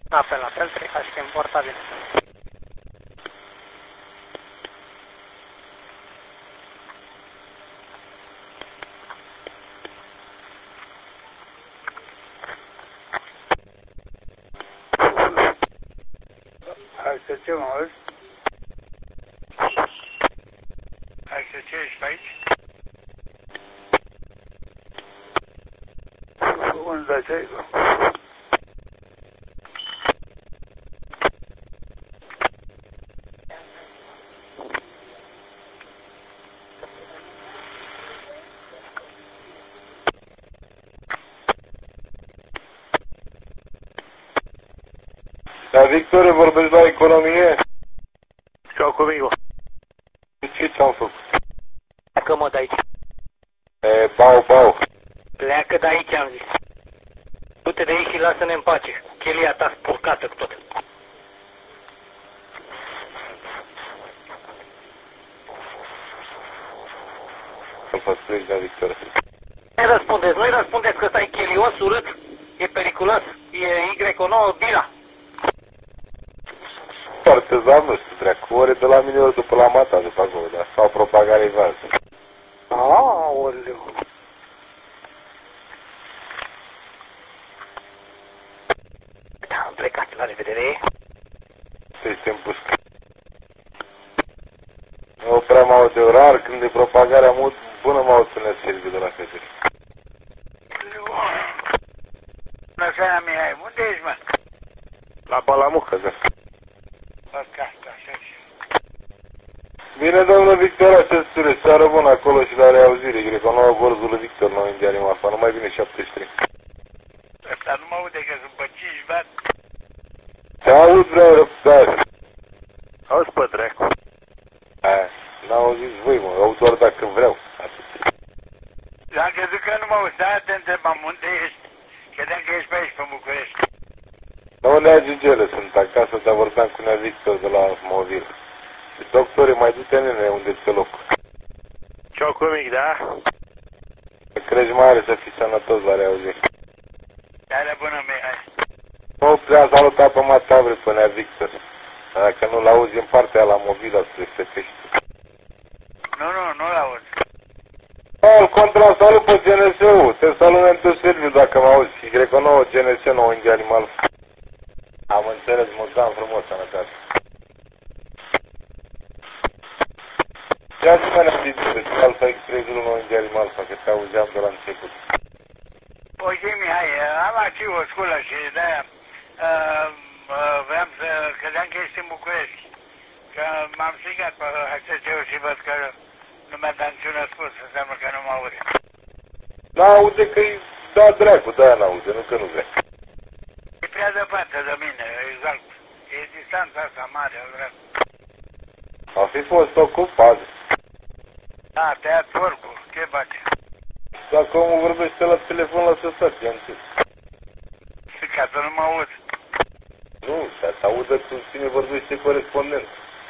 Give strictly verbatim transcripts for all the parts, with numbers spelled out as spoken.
La fel, la fel, trei ca sistem portabil. Hai să ce mă auzi? Hai să ce ești pe aici? Unde te-ai? Da, Victor, vorbești la economie? Sau comigo? Ce ți-am făcut? Pleacă, mă, de aici. E, bau, bau. Pleacă de aici, am zis. Du-te de aici și lasă-ne în pace. Chelia ta spurcată cu tot. Să-mi faci pleci, da, Victor. Nu-i răspundeți, nu-i răspundeți că ăsta e chelios, urât, e periculos, e Y nouă, bira. Partizan, nu știu, dracu, ori de la mine, ori după la mata, după acolo, dar sau propagare varză. Aoleu. Da, am plecat, la revedere. Să-i împușcă. Nu prea mă aud de orar, când e propagarea mult, bună mă aud să ne servi de la căzări. Bună seara, Mihai, unde ești, mă? La Balamucă, da. La castă, așa și... Bine, domnul Victor, ce spune, seară bună acolo și la reauzire, cred că nouă gorzul lui Victor, nou indian Alfa, nu mai bine șaptezeci și trei. Ăsta nu mă aude că sunt pe cinci bat. Te aud, vreau răbdare. Auzi, pe dracu. Aia, n-au auzit voi, mă, aud doar dacă vreau. Atât. Am crezut că nu mă auzi, da, te întrebam unde ești. Credeam că ești pe aici, pe București. Nu, Nea Gigele, sunt acasă, dar vorbeam cu Nea Victor de la Movil. Și doctore, mai du-te, nene, unde ți-e locul. Ciocomic, da? Să crești mare, să fii sănătos la reauzire. Seara bună, Mihai. Nu prea salutat pe Matavre, pe Nea Victor. Dacă nu-l auzi în partea la Movila, să se crești. Nu, nu, nu-l aud. Îl contrasalut pe G N S-ul, te salut într-un serviciu dacă mă auzi. Și cred că nouă G N S, nouă India Animal. Am înțeles, mulțumim frumos, sănătate. Ia zi-mă ne-am zis despre Alfa X trei zero nouă India Animal, că te auzeam de la început. Ok, Mihai, am aici o sculă și de-aia uh, uh, vreau să credeam că ești în București. Că m-am strigat pe H C C-ul și văd că nu mi-a dat niciun răspuns, înseamnă că nu mă aude. N-aude că-i da dracu, de-aia n-aude, nu că nu vrea. E prea departe de mine, exact. E distanța asta mare, dracu. A fi fost ocupat. Da, tăiat porcul, ce faci? Dacă omul vorbește la telefon, lasă stație, am zis. Ca să nu mă aud. Nu, să audă cu cine vorbește corespondent.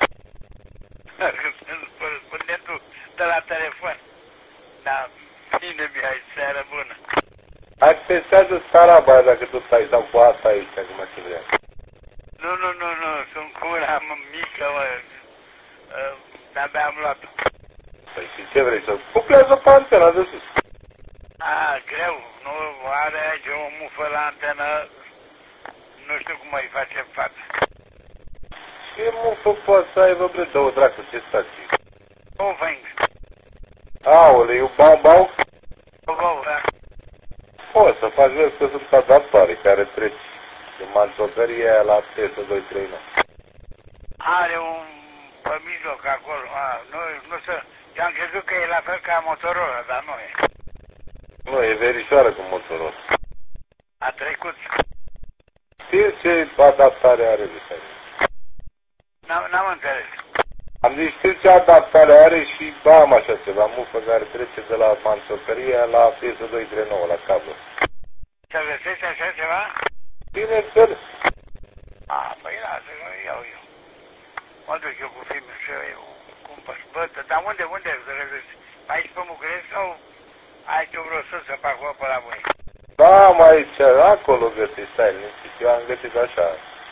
Corespondentul de la telefon. Da, bine, Mihai, seară bună. Hai, testează Saraba dacă tu stai, sau cu asta aici, acum ce vrea. Nu, nu, nu, nu, sunt cu una mică, mă. Uh, de-abia am luat-o. Păi și ce vrei, să cuplează pe antena de sus. A, greu, nu are aici o mufă la antenă, nu știu cum îi facem față. Ce mufă poate să aibă, bre, două dracu, ce stații? O vâng. Aoleu, bau-bau? O vău, da. Poți să faci, vezi că sunt adaptare care treci din manțocărie aia la P S doi trei nouă. Are un pe mijloc acolo, a, nu, nu să... Eu am crezut că e la fel ca Motorola, dar nu e. Nu, e verișoară cu motorul. A trecut. Știi ce adaptare are de asta? N-am înțeles. Am zis, știi ce adaptare are și am așa ceva, mufă care trece de la manțocărie la P S doi trei nouă, la cablu. Să găsești așa ceva? Bineînțeles. A, păi lasă, că iau eu. Mă duc eu cu filmul și eu cumpăr. Bă, dar unde, unde să găsești? Aici pe București sau ai tu vreo sursă pe acolo pe la voi? Da, mai aici, acolo găsești, stai liniștit, eu am găsit așa.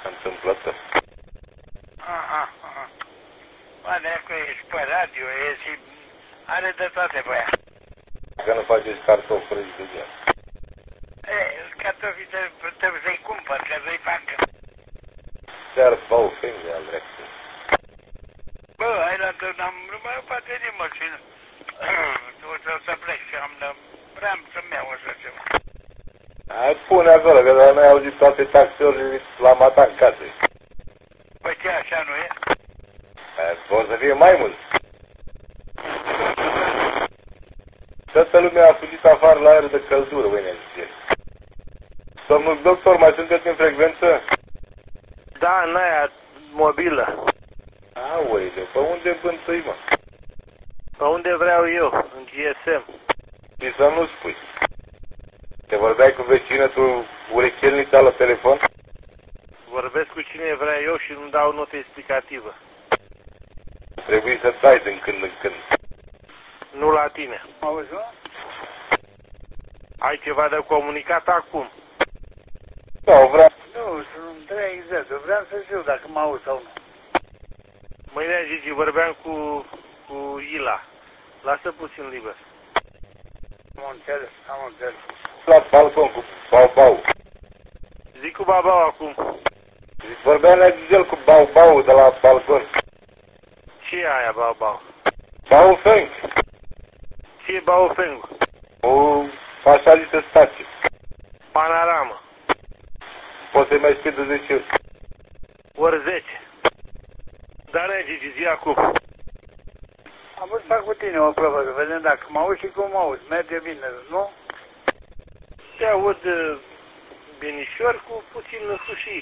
întâmplător. Aha, aha. Bă, dacă ești pe radio, e și are de toate pe aia. Dacă nu faceți cartofi frăzi de gen. E, cartofii trebuie să-i cumpăr, că să-i facă. Chiar bau femei al drept. Bă, hai la tot, am numai poate din mașină. O să, să plec și am, vreau să-mi iau așa ceva. Hai pune acolo, că dacă n-ai auzit toate taxiurile la mata în casă. Păi ce, așa nu e? O să fie mai mult. Toată lumea a fugit afară la aer de căldură, băi, ne-a zis. Domnul doctor, mai sunteți în frecvență? Da, în aia mobilă. Aoleu, pe unde bântui, mă? Pe unde vreau eu, în G S M. Și să nu spui. Te vorbeai cu vecină tu urechelnița la telefon? Vorbesc cu cine vreau eu și nu dau notă explicativă. Trebuie să dai din când în când. Nu la tine. Auzi, mă? Ai ceva de comunicat acum? Da, vreau. Nu, nu trebuie exact. Vreau să știu dacă mă auzi sau nu. Mâine, Gigi, vorbeam cu, cu Ila. Lasă puțin liber. Am înțeles, am înțeles. La balcon cu bau-bau. Zic cu babau acum. Vorbea la Gigel cu bau-bau de la balcon. Ce e aia, babau? Bau-feng. Ce e baufeng? O așa zisă stație. Panoramă. Poți să-i mai scrii de zece ori. Ori zece. Dar ne, Gigi, zi acum. Am vrut să fac cu tine o probă, să vedem dacă mă auzi și cum mă auzi. Merge bine, nu? Te aud uh, binișor cu puțin sușii.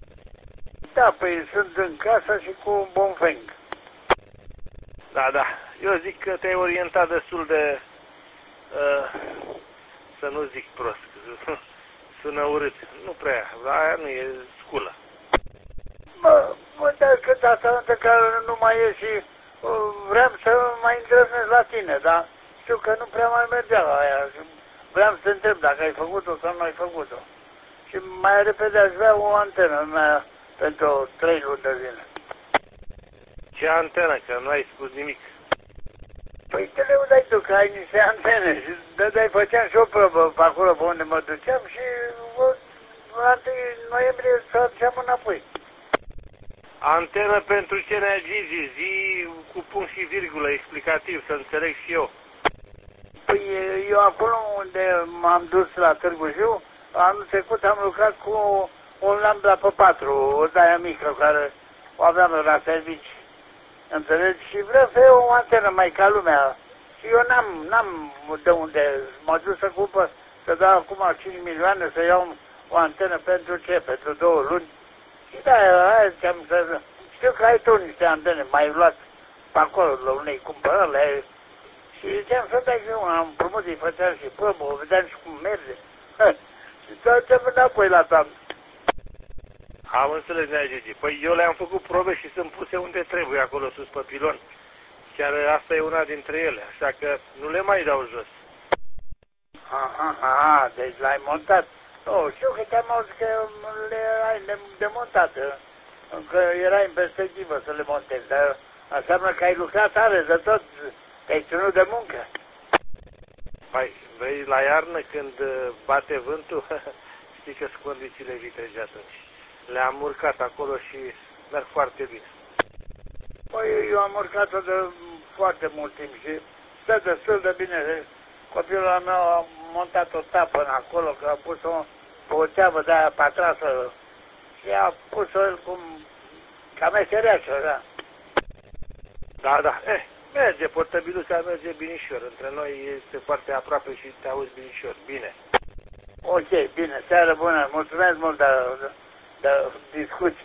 Da, păi sunt în casă și cu un bon feng. Da, da. Eu zic că te-ai orientat destul de... Uh, să nu zic prost. Sună urât. Nu prea. Aia nu e sculă. Bă, bă, dar că data că nu mai e și uh, vreau să mai îndrăznesc la tine, dar știu că nu prea mai mergea la aia. Vreau să te întreb dacă ai făcut-o sau nu ai făcut-o. Și mai repede aș vrea o antenă mea pentru trei luni de zile. Ce antenă? Că nu ai spus nimic. Păi te le udai tu că ai niște antene și dădeai, făceam și o probă pe acolo pe unde mă duceam și o, la întâi noiembrie să aduceam înapoi. Antenă pentru ce ne Gigi, zi cu punct și virgulă, explicativ, să înțeleg și eu. Păi eu acolo unde m-am dus la Târgu Jiu, anul trecut am lucrat cu un Lambda pe patru, o de-aia mică care o aveam la servici. Înțelegi? Și vreau să iau o antenă mai ca lumea. Și eu n-am, n-am de unde m-am dus să cumpăr, să dau acum cinci milioane să iau o antenă pentru ce? Pentru două luni. Și da, aia ziceam să... Știu că ai tu niște antene, mai luat pe acolo la unei cumpărări. Și ziceam să dai și una, am împrumut, îi făceam și probă, o vedeam și cum merge. Și tot înapoi la toamnă. Am înțeles, nea Gigi. Păi eu le-am făcut probe și sunt puse unde trebuie, acolo sus pe pilon. Chiar asta e una dintre ele, așa că nu le mai dau jos. Aha, aha, deci l-ai montat. Nu, știu că te-am auzit că le ai demontat, că erai în perspectivă să le montezi, dar înseamnă că ai lucrat tare de tot, te-ai ținut de muncă. Păi, vei la iarnă când bate vântul, știi că sunt condițiile vitege atunci. Le-am urcat acolo și merg foarte bine. Păi eu am urcat-o de foarte mult timp și stă destul de bine. Copilul meu a montat o tapă în acolo, că a pus-o pe o țeavă de aia patrasă și a pus-o el cum ca mesereașă, da. Da, da. Eh, merge, portabiluța merge binișor. Între noi este foarte aproape și te auzi binișor. Bine. Ok, bine, seară bună. Mulțumesc mult de, de, de discuții.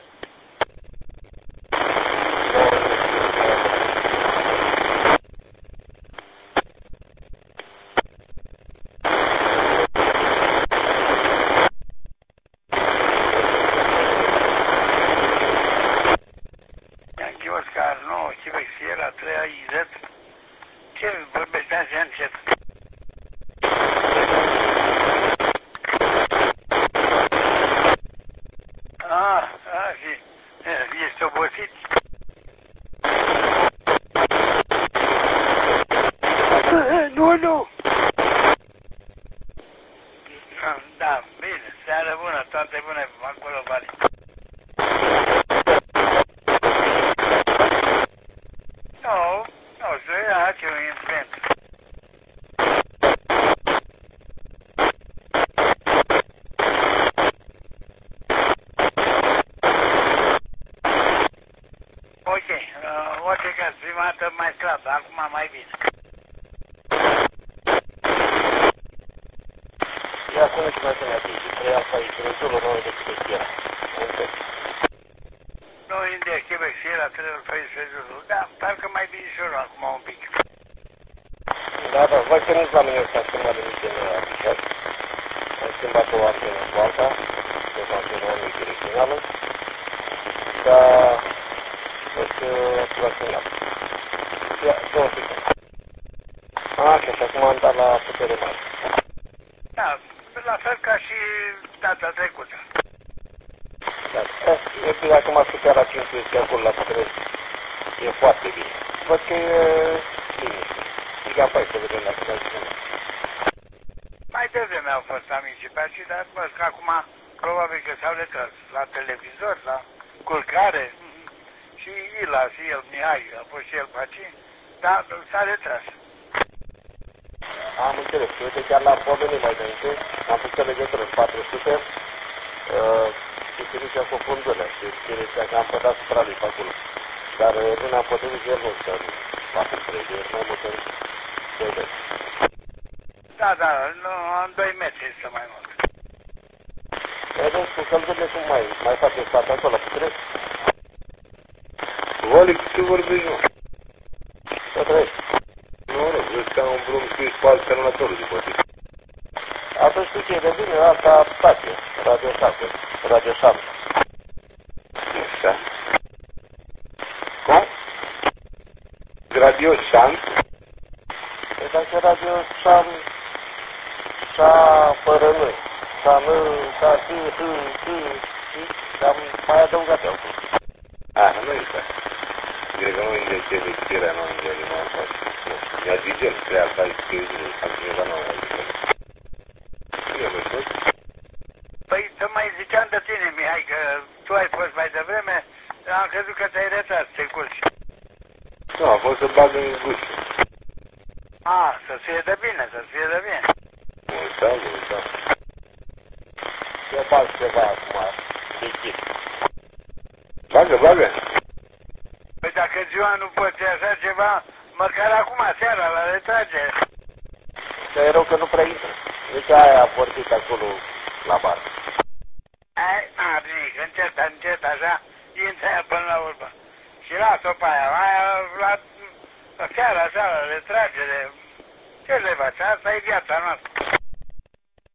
Oscar, nu, Civex, era treia I Z. Ce vorbești așa încet? Ah, Unu! Da, bine, seară bună, toate bune acolo, Vali. Nu, nu, să ia ce un incident. Ok, uh, orice caz, prima dată mai slab, acum mai bine. Ia cum ești mai bine atunci, trei asta e Crăciunul, nu de câte era. Nu index, Quebec și era trebuie să faci sezonul, da, parcă mai bine și eu acum un pic. Da, da, văd că nici la mine s-a schimbat nimic în aplicat. Am schimbat o antenă cu alta, de o antenă mai direcțională, dar văd că a semnat. Ia, două secunde. Așa, și acum am dat la putere mare. Da, la fel ca și data trecută. Da, e bine, acum putea la cincisprezece acolo la putere, e foarte bine. Văd că e bine. Gigabyte, să vedem dacă mai bine. Mai devreme au fost amici pe aici, dar văd că acum probabil că s-au retras la televizor, la culcare. Și Ila și el, Mihai, a fost și el pe aici, dar s-a retras. Am înțeles. Uite, chiar l-am pomenit mai înainte. Am făcut legătură în patru sute. Uh, și Siricia cu fundulea. Și Siricia că am pădat supra lui pe acolo. Dar uh, nu ne-am potrivit el nu stă în patru trei. Deci mai mult în doi metri. Da, da, nu, în doi metri este mai mult. Vedeți cu căldurile cum mai, mai face stat acolo, puteți? Vali, cu ce vorbești, nu? Să trăiești. Nu, nu, vezi că am un drum scris pe alt semnătorul după tine. Atunci știi ce e de bine, asta stație, Radio șapte, Radio șapte. Așa. Cum? Radio Șant? E dacă Radio șam, șa fără noi, șa nă, șa t, t, t, știi? Și am mai adăugat eu. A, nu este. Cred că nu indexe de scrierea, nu indexe de mai faci. Nu știu, mi-a zis el, crea asta, e scris, altcineva nu mai zice. Cine vă spus? Păi să mai ziceam de tine, Mihai, că tu ai fost mai devreme, am crezut că te-ai retras, te culci. Nu, a fost să bag în gușă. A, să fie de bine, să fie de bine. Mă uitam, mă uitam. Eu bag ceva acum, de chip. Bagă, bagă. Păi dacă ziua nu poți așa ceva, măcar acum, seara, la retragere. Că e rău că nu prea intră. Deci aia a vorbit acolo la bar. Ai, a, bine, încet, încet, așa, intră aia până la urmă. Și las-o pe aia, aia, la, la seara, așa, la retragere. Ce le faci? Asta e viața noastră.